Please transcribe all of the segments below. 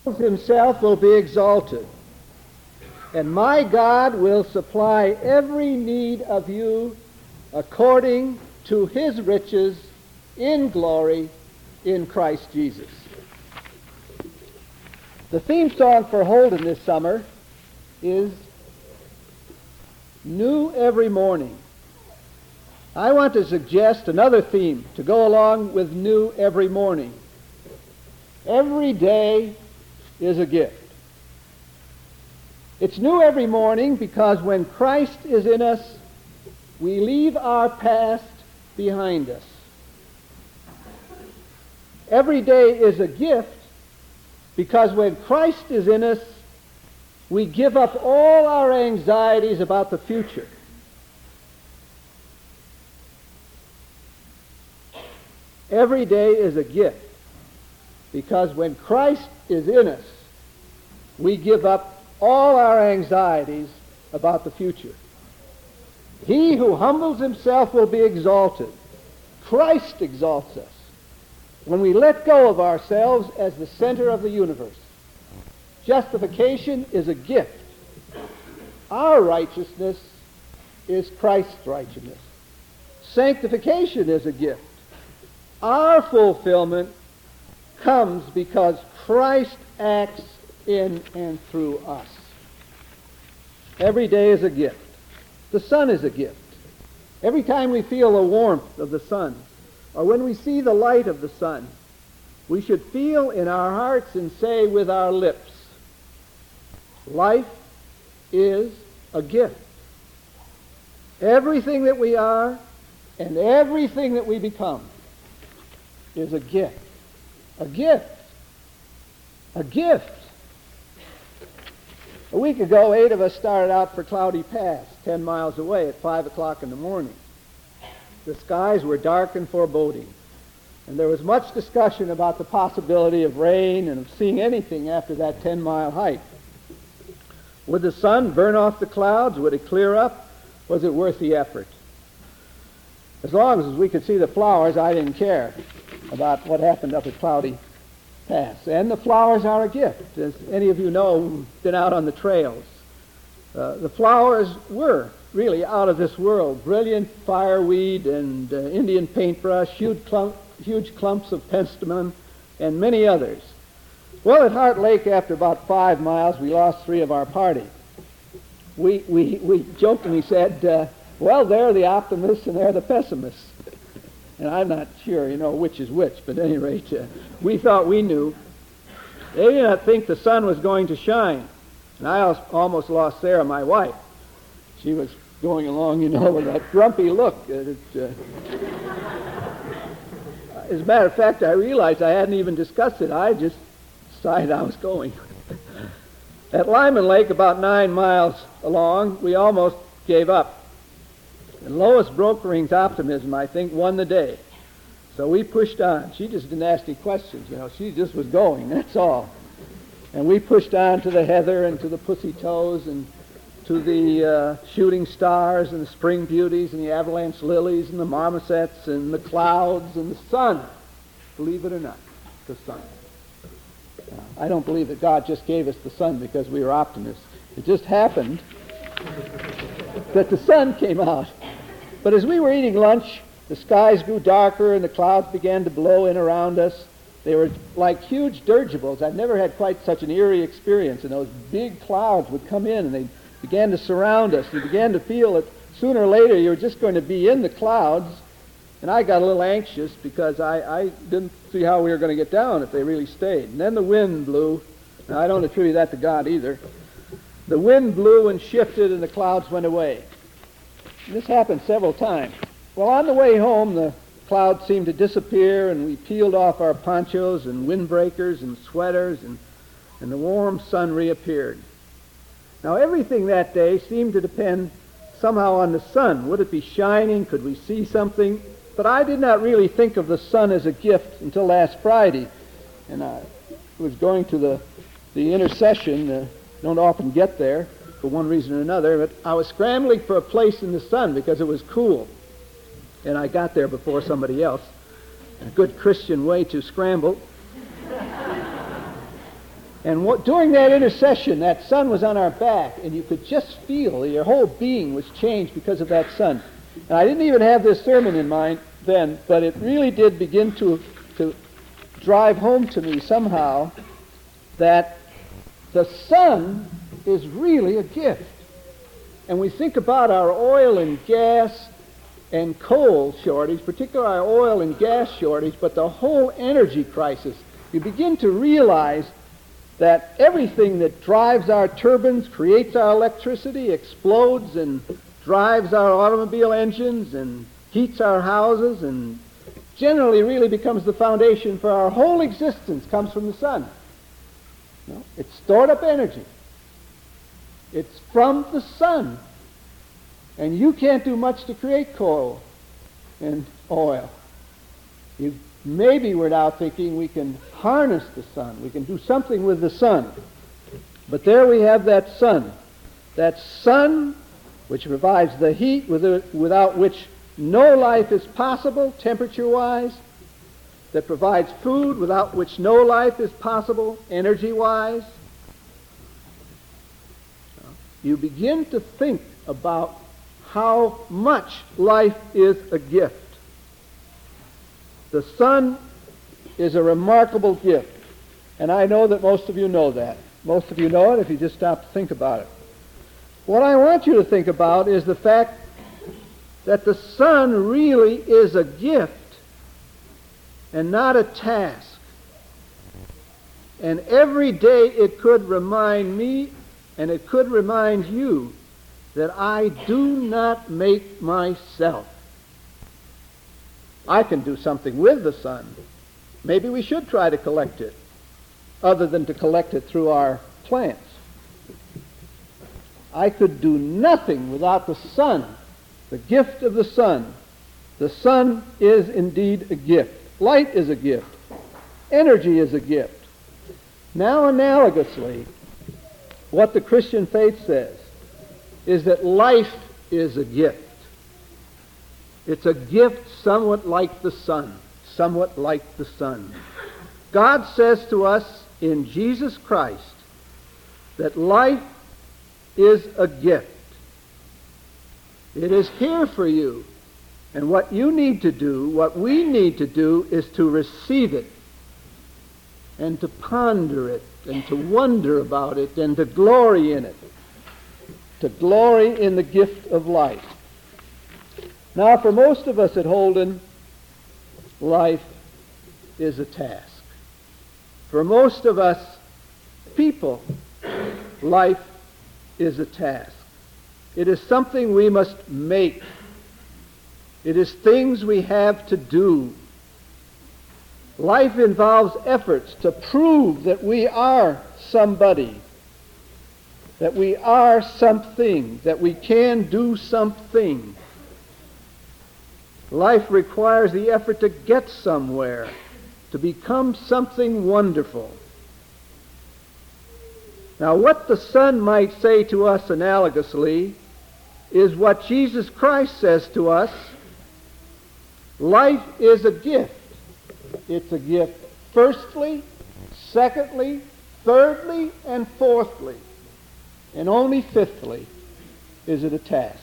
himself will be exalted, and my God will supply every need of you according to his riches in glory in Christ Jesus. The theme song for Holden this summer is New Every Morning. I want to suggest another theme to go along with New Every Morning. Every day is a gift. It's new every morning because when Christ is in us, we leave our past behind us. Every day is a gift because when Christ is in us, we give up all our anxieties about the future. Every day is a gift because when Christ is in us, we give up all our anxieties about the future. He who humbles himself will be exalted. Christ exalts us when we let go of ourselves as the center of the universe. Justification is a gift. Our righteousness is Christ's righteousness. Sanctification is a gift. Our fulfillment comes because Christ acts in and through us. Every day is a gift. The sun is a gift. Every time we feel the warmth of the sun, or when we see the light of the sun, we should feel in our hearts and say with our lips, life is a gift. Everything that we are and everything that we become is a gift. A gift. A gift. A week ago, 8 of us started out for Cloudy Pass, 10 miles away at 5 o'clock in the morning. The skies were dark and foreboding, and there was much discussion about the possibility of rain and of seeing anything after that 10-mile hike. Would the sun burn off the clouds? Would it clear up? Was it worth the effort? As long as we could see the flowers, I didn't care about what happened up at Cloudy Pass. And the flowers are a gift, as any of you know who've been out on the trails. The flowers were really out of this world. Brilliant fireweed and Indian paintbrush, huge clumps of penstemon, and many others. Well, at Heart Lake, after about 5 miles, we lost 3 of our party. We jokingly said, well, they're the optimists and they're the pessimists. And I'm not sure, which is which, but at any rate, we thought we knew. They did not think the sun was going to shine. And I almost lost Sarah, my wife. She was going along, with that grumpy look. As a matter of fact, I realized I hadn't even discussed it. I just decided I was going. At Lyman Lake, about 9 miles along, we almost gave up. And Lois Brokering's optimism, I think, won the day. So we pushed on. She just didn't ask any questions, She just was going, that's all. And we pushed on to the heather and to the pussy toes and to the shooting stars and the spring beauties and the avalanche lilies and the marmosets and the clouds and the sun. Believe it or not, the sun. I don't believe that God just gave us the sun because we were optimists. It just happened that the sun came out. But as we were eating lunch, the skies grew darker and the clouds began to blow in around us. They were like huge dirigibles. I've never had quite such an eerie experience. And those big clouds would come in and they began to surround us. You began to feel that sooner or later you were just going to be in the clouds. And I got a little anxious because I didn't see how we were going to get down if they really stayed. And then the wind blew. Now, I don't attribute that to God either. The wind blew and shifted and the clouds went away. This happened several times. Well, on the way home, the clouds seemed to disappear, and we peeled off our ponchos and windbreakers and sweaters, and the warm sun reappeared. Now, everything that day seemed to depend somehow on the sun. Would it be shining? Could we see something? But I did not really think of the sun as a gift until last Friday. And I was going to the intercession. Don't often get there for one reason or another, but I was scrambling for a place in the sun because it was cool. And I got there before somebody else. A good Christian way to scramble. And during that intercession, that sun was on our back, and you could just feel your whole being was changed because of that sun. And I didn't even have this sermon in mind then, but it really did begin to drive home to me somehow that the sun is really a gift. And we think about our oil and gas and coal shortage, particularly our oil and gas shortage, but the whole energy crisis. You begin to realize that everything that drives our turbines, creates our electricity, explodes and drives our automobile engines and heats our houses and generally really becomes the foundation for our whole existence comes from the sun. You know, it's stored up energy. It's from the sun. And you can't do much to create coal and oil. Maybe we're now thinking we can harness the sun. We can do something with the sun. But there we have that sun. That sun which provides the heat without which no life is possible, temperature-wise, that provides food without which no life is possible, energy-wise. You begin to think about how much life is a gift. The sun is a remarkable gift, and I know that most of you know that. Most of you know it if you just stop to think about it. What I want you to think about is the fact that the sun really is a gift and not a task. And every day it could remind me and it could remind you that I do not make myself. I can do something with the sun. Maybe we should try to collect it, other than to collect it through our plants. I could do nothing without the sun, the gift of the sun. The sun is indeed a gift. Light is a gift. Energy is a gift. Now, analogously, what the Christian faith says is that life is a gift. It's a gift somewhat like the sun, somewhat like the sun. God says to us in Jesus Christ that life is a gift. It is here for you. And what you need to do, what we need to do, is to receive it and to ponder it and to wonder about it and to glory in it. To glory in the gift of life. Now, for most of us at Holden, life is a task. For most of us people, life is a task. It is something we must make. It is things we have to do. Life involves efforts to prove that we are somebody, that we are something, that we can do something. Life requires the effort to get somewhere, to become something wonderful. Now, what the sun might say to us analogously is what Jesus Christ says to us. Life is a gift. It's a gift firstly, secondly, thirdly, and fourthly. And only fifthly is it a task.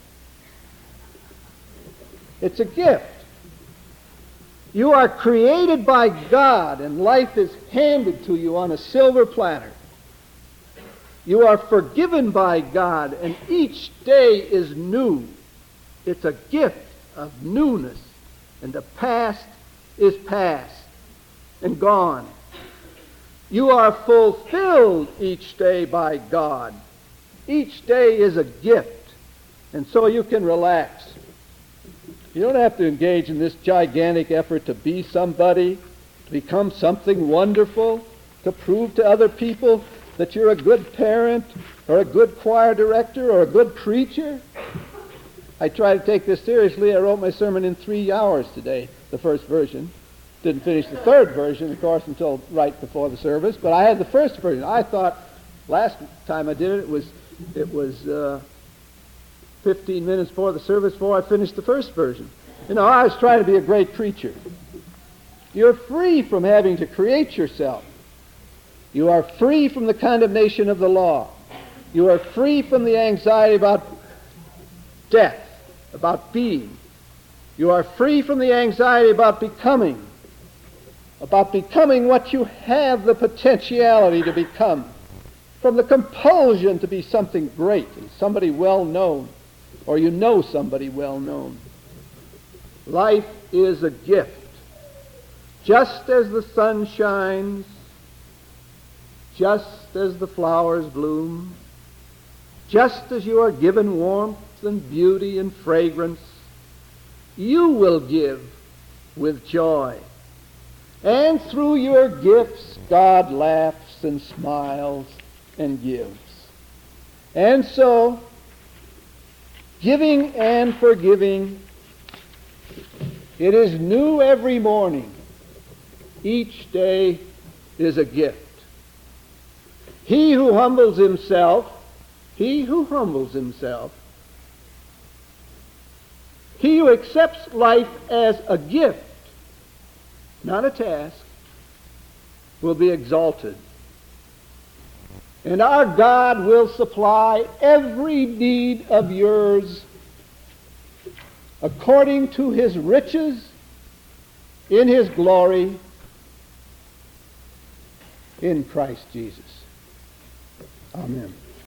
It's a gift. You are created by God, and life is handed to you on a silver platter. You are forgiven by God, and each day is new. It's a gift of newness, and the past is past and gone. You are fulfilled each day by God. Each day is a gift, and so you can relax. You don't have to engage in this gigantic effort to be somebody, to become something wonderful, to prove to other people that you're a good parent or a good choir director or a good preacher. I try to take this seriously. I wrote my sermon in 3 hours today, the first version. Didn't finish the third version, of course, until right before the service, but I had the first version. I thought last time I did it, it was 15 minutes before the service before I finished the first version. You know, I was trying to be a great preacher. You're free from having to create yourself. You are free from the condemnation of the law. You are free from the anxiety about death, about being. You are free from the anxiety about becoming what you have the potentiality to become, from the compulsion to be something great and somebody well known, or you know somebody well known. Life is a gift. Just as the sun shines, just as the flowers bloom, just as you are given warmth and beauty and fragrance, you will give with joy. And through your gifts, God laughs and smiles and gives. And so, giving and forgiving, it is new every morning. Each day is a gift. He who humbles himself, he who accepts life as a gift, not a task, will be exalted. And our God will supply every need of yours according to his riches in his glory in Christ Jesus. Amen.